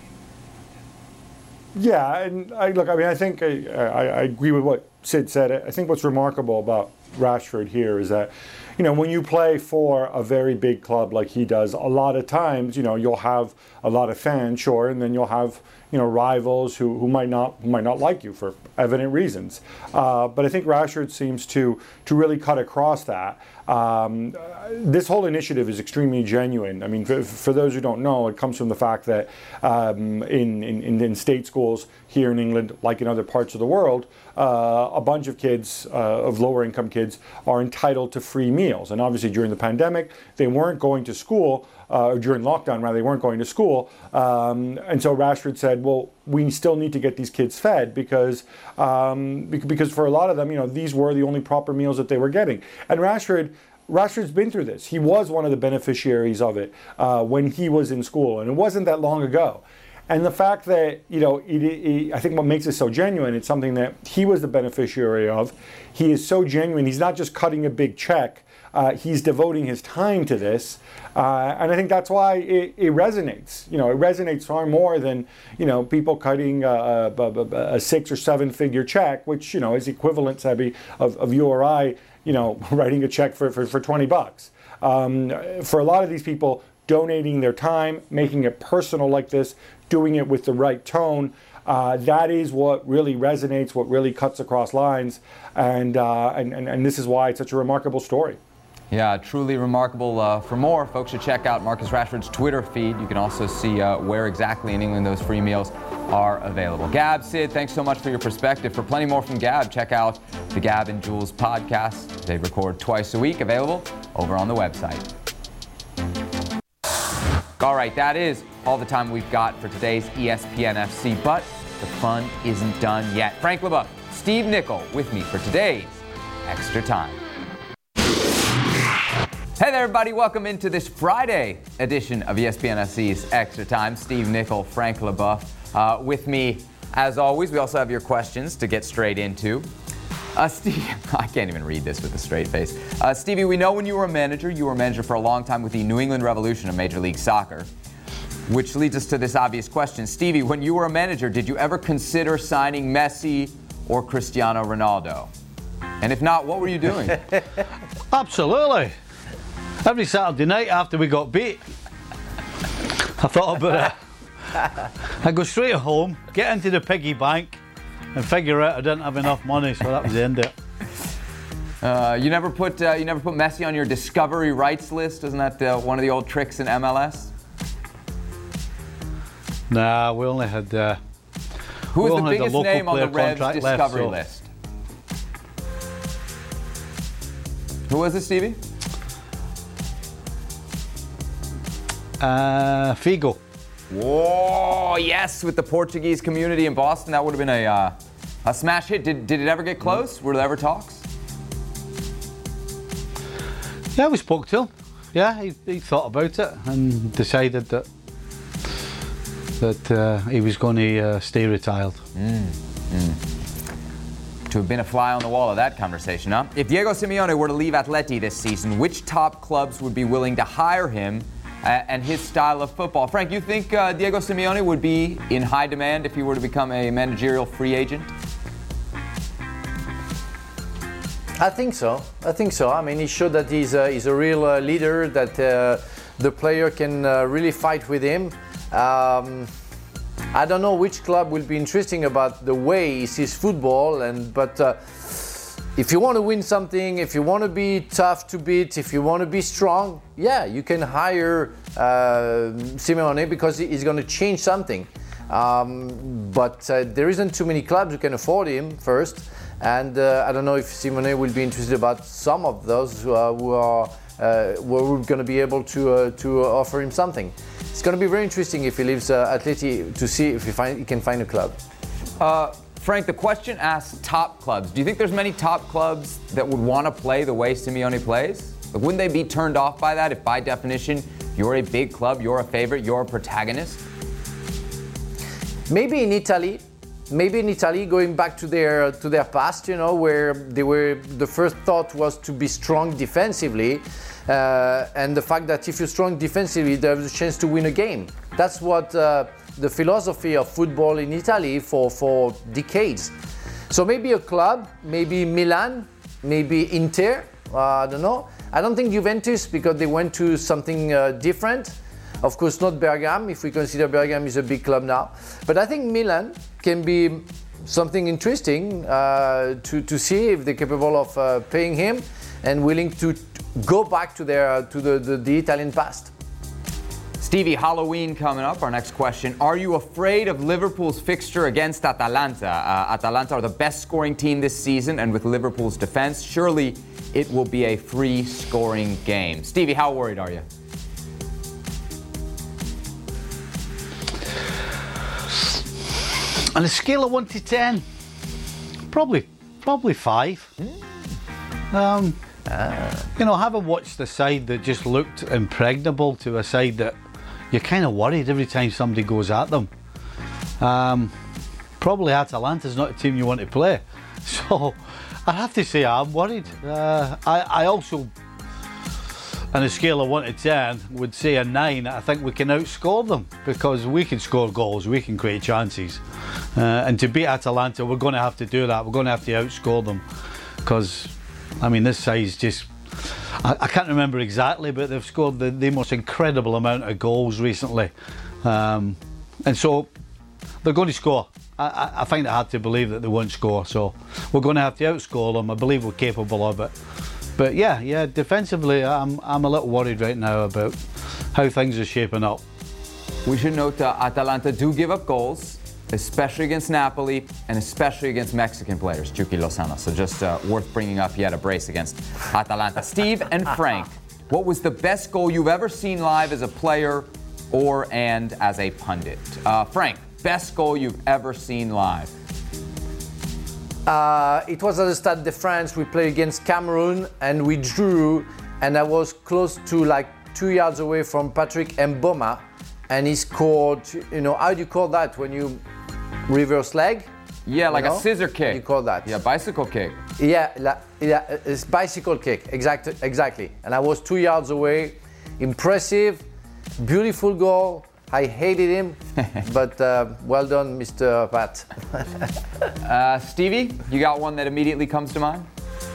Yeah, and I, look, I mean, I think I, I, I agree with what Sid said. I think what's remarkable about Rashford here is that, you know, when you play for a very big club like he does, a lot of times, you know, you'll have a lot of fans, sure, and then you'll have, you know, rivals who, who might not who might not like you for evident reasons. Uh, but I think Rashford seems to to really cut across that. Um, this whole initiative is extremely genuine. I mean, for, for those who don't know, it comes from the fact that um, in, in, in state schools here in England, like in other parts of the world, uh, a bunch of kids, uh, of lower income kids, are entitled to free meals. And obviously during the pandemic, they weren't going to school, uh, or during lockdown rather, they weren't going to school. Um, and so Rashford said, well, we still need to get these kids fed because um, because for a lot of them, you know, these were the only proper meals that they were getting. And Rashford, Rashford's been through this. He was one of the beneficiaries of it uh, when he was in school, and it wasn't that long ago. And the fact that, you know, it, it, I think what makes it so genuine, it's something that he was the beneficiary of. He is so genuine. He's not just cutting a big check. Uh, he's devoting his time to this. Uh, and I think that's why it, it resonates. You know, it resonates far more than, you know, people cutting a, a, a six or seven figure check, which, you know, is equivalent, Sebi, of, of you or I, you know, writing a check for, for, for twenty bucks. Um, for a lot of these people, donating their time, making it personal like this, doing it with the right tone, uh, that is what really resonates, what really cuts across lines. And, uh, and, and, and this is why it's such a remarkable story. Yeah, truly remarkable. Uh, for more, folks should check out Marcus Rashford's Twitter feed. You can also see uh, where exactly in England those free meals are available. Gab, Sid, thanks so much for your perspective. For plenty more from Gab, check out the Gab and Jules podcast. They record twice a week, available over on the website. All right, that is all the time we've got for today's E S P N F C, but the fun isn't done yet. Frank LeBeuf, Steve Nicol with me for today's Extra Time. Hey there, everybody. Welcome into this Friday edition of E S P N F C's Extra Time. Steve Nicol, Frank LeBeuf uh, with me, as always. We also have your questions to get straight into. Uh, Steve, I can't even read this with a straight face. Uh, Stevie, we know when you were a manager, you were a manager for a long time with the New England Revolution of Major League Soccer, which leads us to this obvious question. Stevie, when you were a manager, did you ever consider signing Messi or Cristiano Ronaldo? And if not, what were you doing? Absolutely. Every Saturday night after we got beat, I thought about it. I'd go straight home, get into the piggy bank, and figure out I didn't have enough money, so that was the end of it. Uh, you never put uh, you never put Messi on your discovery rights list? Isn't that uh, one of the old tricks in M L S? Nah, we only had. Uh, Who is the biggest name on the Revs discovery left, so. list? Who was it, Stevie? Uh, Figo. Whoa, yes, with the Portuguese community in Boston, that would have been a uh, a smash hit. Did, did it ever get close? Were there ever talks? Yeah, we spoke to him. Yeah, he, he thought about it and decided that that uh, he was going to uh, stay retired. Mm, mm. To have been a fly on the wall of that conversation, huh? If Diego Simeone were to leave Atleti this season, which top clubs would be willing to hire him and his style of football? Frank, you think uh, Diego Simeone would be in high demand if he were to become a managerial free agent? I think so. I think so. I mean, he showed that he's a, he's a real uh, leader, that uh, the player can uh, really fight with him. Um, I don't know which club will be interesting about the way he sees football, and but uh, if you want to win something, if you want to be tough to beat, if you want to be strong, yeah, you can hire uh, Simeone because he's going to change something. Um, but uh, there isn't too many clubs who can afford him first, and uh, I don't know if Simeone will be interested about some of those uh, who are uh, who are going to be able to uh, to offer him something. It's going to be very interesting if he leaves uh, Atleti to see if he, find, he can find a club. Uh, Frank, the question asks top clubs. Do you think there's many top clubs that would want to play the way Simeone plays? Like, wouldn't they be turned off by that if by definition you're a big club, you're a favorite, you're a protagonist? Maybe in Italy. Maybe in Italy, going back to their to their past, you know, where they were, the first thought was to be strong defensively, uh, and the fact that if you're strong defensively, there's a chance to win a game. That's what uh, the philosophy of football in Italy for for decades. So maybe a club, maybe Milan, maybe Inter. Uh, I don't know. I don't think Juventus, because they went to something uh, different. Of course, not Bergame, if we consider Bergame is a big club now. But I think Milan can be something interesting uh, to, to see if they're capable of uh, paying him and willing to go back to their to the, the, the Italian past. Stevie, Halloween coming up. Our next question. Are you afraid of Liverpool's fixture against Atalanta? Uh, Atalanta are the best scoring team this season, and with Liverpool's defense, surely it will be a free scoring game. Stevie, how worried are you? On a scale of one to ten, probably, probably five. Mm. Um, ah. You know, having watched the side that just looked impregnable to a side that you're kind of worried every time somebody goes at them. Um, probably Atalanta's not a team you want to play. So I have to say I'm worried. Uh, I, I also, on a scale of one to ten, would say a nine. I think we can outscore them because we can score goals, we can create chances. Uh, and to beat Atalanta, we're going to have to do that. We're going to have to outscore them because, I mean, this side's just... I, I can't remember exactly, but they've scored the, the most incredible amount of goals recently. Um, and so they're going to score. I, I, I find it hard to believe that they won't score. So we're going to have to outscore them. I believe we're capable of it. But yeah, yeah, defensively, I'm, I'm a little worried right now about how things are shaping up. We should note that uh, Atalanta do give up goals, especially against Napoli and especially against Mexican players, Chucky Lozano. So just uh, worth bringing up, he had a brace against Atalanta. Steve and Frank, what was the best goal you've ever seen live as a player or and as a pundit? Uh, Frank, best goal you've ever seen live? Uh, it was at the Stade de France. We played against Cameroon and we drew, and I was close to like two yards away from Patrick Mboma, and he scored. You know, how do you call that when you reverse leg? Yeah, like you know? a scissor kick. You call that? Yeah, bicycle kick. Yeah, la, yeah, it's bicycle kick. Exactly, exactly. And I was two yards away. Impressive, beautiful goal. I hated him, but uh, well done, Mister Pat. uh, Stevie, you got one that immediately comes to mind?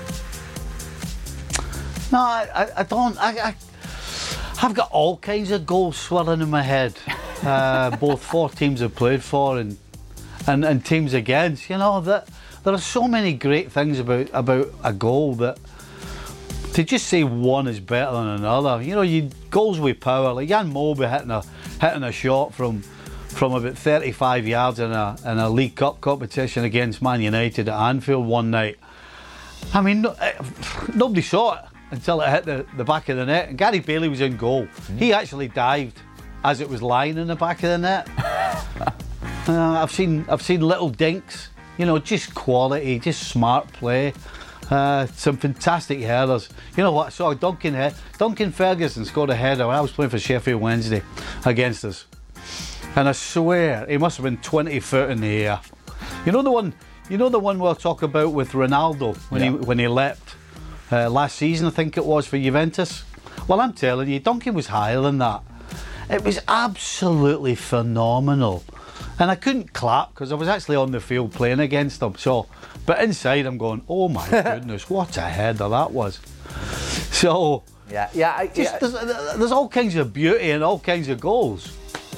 No, I, I don't. I, I, I've got all kinds of goals swirling in my head, uh, both for teams I've played for and, and and teams against. You know that there are so many great things about about a goal that to just say one is better than another. You know, you goals with power, like Jan Molby hitting a hitting a shot from from about thirty-five yards in a in a League Cup competition against Man United at Anfield one night. I mean, no, nobody saw it until it hit the, the back of the net, and Gary Bailey was in goal. Mm-hmm. He actually dived as it was lying in the back of the net. uh, I've seen I've seen little dinks, you know, just quality, just smart play. Uh, some fantastic headers. You know what? I saw Duncan he- Duncan Ferguson scored a header when I was playing for Sheffield Wednesday against us, and I swear he must have been twenty foot in the air. You know the one. You know the one we'll talk about with Ronaldo when yeah. he when he leapt uh, last season, I think it was, for Juventus. Well, I'm telling you, Duncan was higher than that. It was absolutely phenomenal, and I couldn't clap because I was actually on the field playing against him. So. But inside, I'm going, oh my goodness, what a header that was. So, yeah, yeah, I, just, yeah. There's, there's all kinds of beauty and all kinds of goals.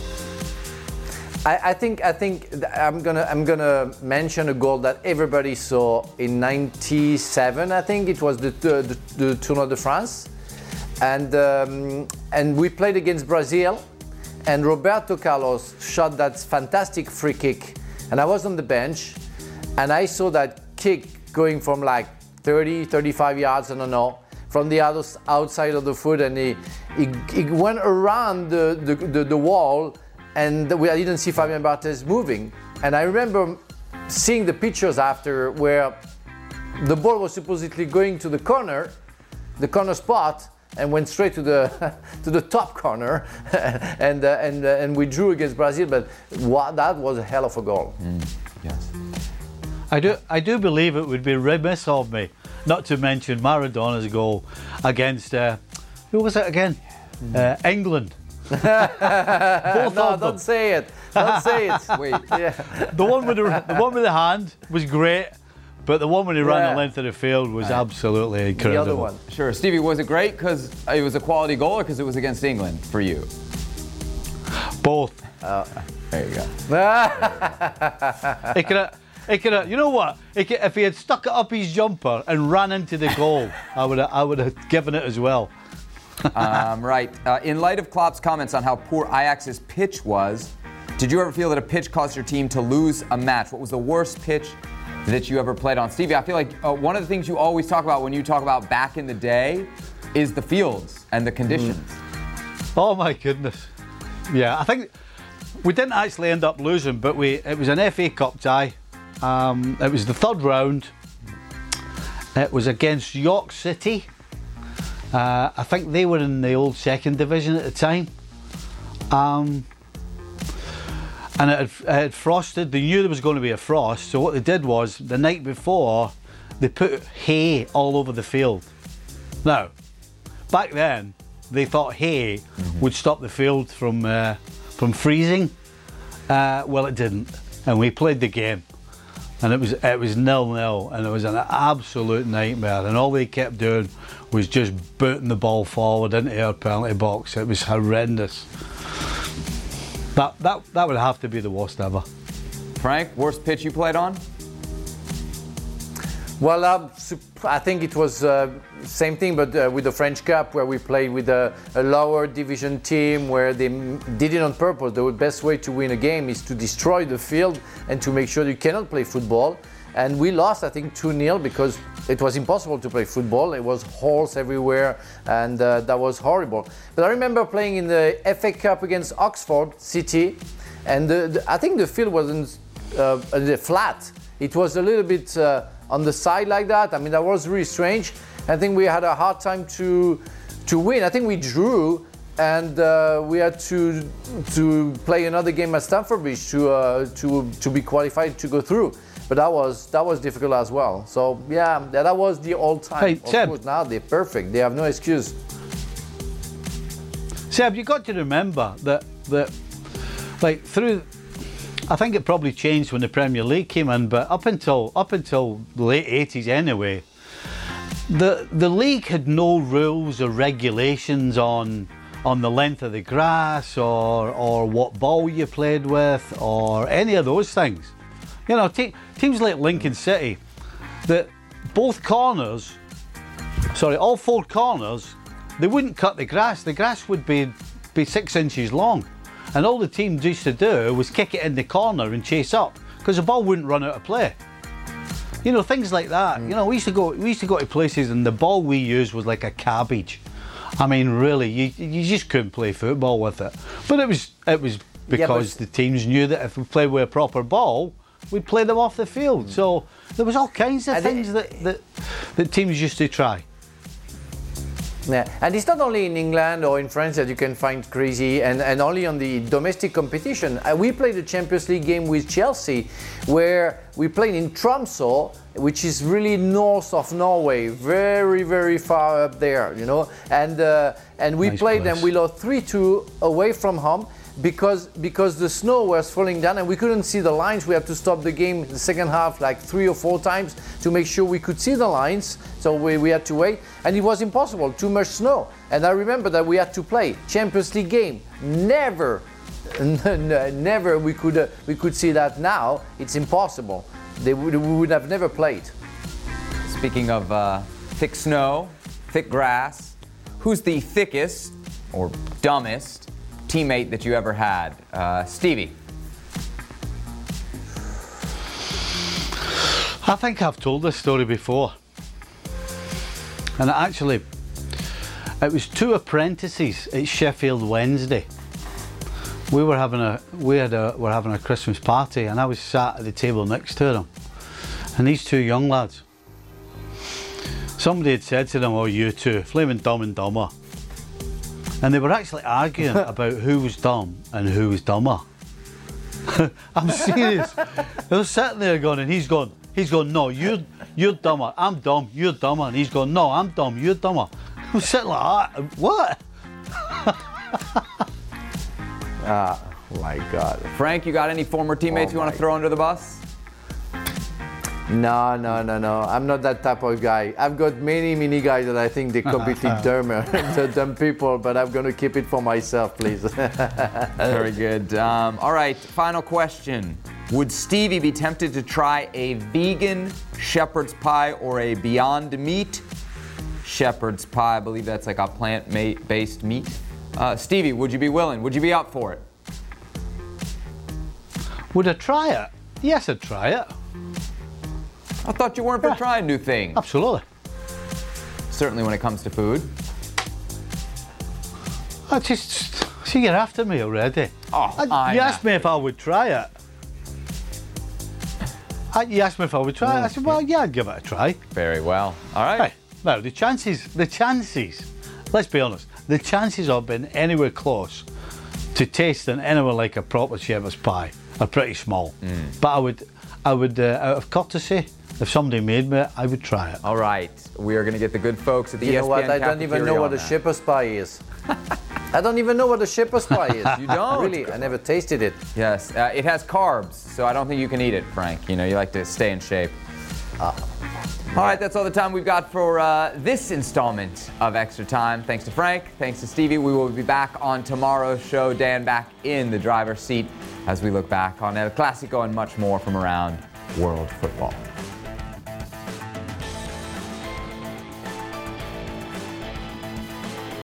I, I think I think I'm gonna I'm gonna mention a goal that everybody saw in ninety-seven. I think it was the the, the Tournoi de France, and um, and we played against Brazil, and Roberto Carlos shot that fantastic free kick, and I was on the bench. And I saw that kick going from like thirty, thirty-five yards, I don't know, from the other outside of the foot, and he, he, he went around the, the, the, the wall, and we, I didn't see Fabian Barthez moving. And I remember seeing the pictures after where the ball was supposedly going to the corner, the corner spot, and went straight to the to the top corner, and uh, and uh, and we drew against Brazil. But what, that was a hell of a goal. Mm, yes. I do, I do believe it would be remiss of me not to mention Maradona's goal against, uh, who was it again? Uh, England. Both no, of them. Don't say it. Don't say it. Wait. Yeah. The one with the, the one with the hand was great, but the one when he ran Yeah. the length of the field was Right. absolutely incredible. The other one. Sure. Stevie, was it great because it was a quality goal or because it was against England for you? Both. Uh, there you go. he could have, he could have, you know what? He could, if he had stuck it up his jumper and ran into the goal, I would have, I would have given it as well. um, right. Uh, in light of Klopp's comments on how poor Ajax's pitch was, did you ever feel that a pitch caused your team to lose a match? What was the worst pitch that you ever played on? Stevie, I feel like uh, one of the things you always talk about when you talk about back in the day is the fields and the conditions. Mm. Oh my goodness. Yeah, I think we didn't actually end up losing, but we it was an F A Cup tie. Um, it was the third round. It was against York City. Uh, I think they were in the old second division at the time. Um, and it had, it had frosted. They knew there was going to be a frost, so what they did was, the night before, they put hay all over the field. Now, back then, they thought hay mm-hmm. would stop the field from uh, from freezing. Uh, well, it didn't, and we played the game, and it was it was nil nil, and it was an absolute nightmare. And all they kept doing was just booting the ball forward into our penalty box. It was horrendous. That that that would have to be the worst ever. Frank, worst pitch you played on? Well, uh, I think it was uh, same thing, but uh, with the French Cup, where we played with a, a lower division team, where they m- did it on purpose. The best way to win a game is to destroy the field and to make sure you cannot play football. And we lost, I think, two nil because it was impossible to play football. It was holes everywhere, and uh, that was horrible. But I remember playing in the F A Cup against Oxford City, and the, the, I think the field wasn't uh, flat. It was a little bit uh, on the side like that. I mean, that was really strange. I think we had a hard time to to win. I think we drew, and uh, we had to to play another game at Stamford Bridge to uh, to to be qualified to go through. But that was that was difficult as well. So yeah, that was the old time. Hey, of Seb. course, now they're perfect. They have no excuse. Seb, you got to remember that that like through. I think it probably changed when the Premier League came in, but up until up until the late eighties anyway, the the league had no rules or regulations on on the length of the grass or or what ball you played with or any of those things. You know, te- teams like Lincoln City, that both corners, sorry, all four corners, they wouldn't cut the grass. The grass would be be six inches long. And all the team used to do was kick it in the corner and chase up because the ball wouldn't run out of play. You know, things like that. Mm. You know, we used to go we used to go to places and the ball we used was like a cabbage. I mean, really, you you just couldn't play football with it. But it was it was because yeah, the teams knew that if we played with a proper ball, we'd play them off the field. Mm. So there was all kinds of I things that, that that teams used to try. Yeah, and it's not only in England or in France that you can find crazy, and, and only on the domestic competition. Uh, we played a Champions League game with Chelsea, where we played in Tromsø, which is really north of Norway, very, very far up there, you know. And uh, and we nice played place. And we lost three two away from home. Because because the snow was falling down and we couldn't see the lines. We had to stop the game in the second half like three or four times to make sure we could see the lines. So we, we had to wait, and it was impossible, too much snow. And I remember that we had to play Champions League game. Never, never we could uh, we could see that now. It's impossible. They would we would have never played. Speaking of uh, thick snow, thick grass, who's the thickest or dumbest teammate that you ever had? Uh, Stevie. I think I've told this story before. And actually, it was two apprentices at Sheffield Wednesday. We were having a we had a were having a Christmas party, and I was sat at the table next to them. And these two young lads, somebody had said to them, "Oh, you two, flaming Dumb and Dumber." And they were actually arguing about who was dumb and who was dumber. I'm serious. They were sitting there going, and he's going, he's going, no, you're you're dumber. I'm dumb. You're dumber. And he's going, no, I'm dumb. You're dumber. I'm sitting like that. What? Ah, oh my God. Frank, you got any former teammates oh you want to throw under the bus? No, no, no, no. I'm not that type of guy. I've got many, many guys that I think they're completely dumber than people, but I'm going to keep it for myself, please. Very good. Um, all right, final question. Would Stevie be tempted to try a vegan shepherd's pie or a Beyond Meat shepherd's pie? I believe that's like a plant-based meat. Uh, Stevie, would you be willing? Would you be up for it? Would I try it? Yes, I'd try it. I thought you weren't for Yeah. trying new things. Absolutely. Certainly when it comes to food. I just see you're after me already. Oh, I, I'm you asked after me if I would try it. I, you asked me if I would try it. I said, well, yeah, I'd give it a try. Very well. All right. Hey, now the chances, the chances. Let's be honest. The chances of being anywhere close to tasting anywhere like a proper shepherd's pie are pretty small. Mm. But I would, I would, uh, out of courtesy, if somebody made me it, I would try it. All right. We are going to get the good folks at the You E S know P N what? I don't even know cafeteria what on a that. shepherd's pie is. I don't even know what a shepherd's pie is. You don't? Really, I never tasted it. Yes. Uh, it has carbs, so I don't think you can eat it, Frank. You know, you like to stay in shape. Uh, All right, that's all the time we've got for uh, this installment of Extra Time. Thanks to Frank. Thanks to Stevie. We will be back on tomorrow's show. Dan back in the driver's seat as we look back on El Clasico and much more from around world football.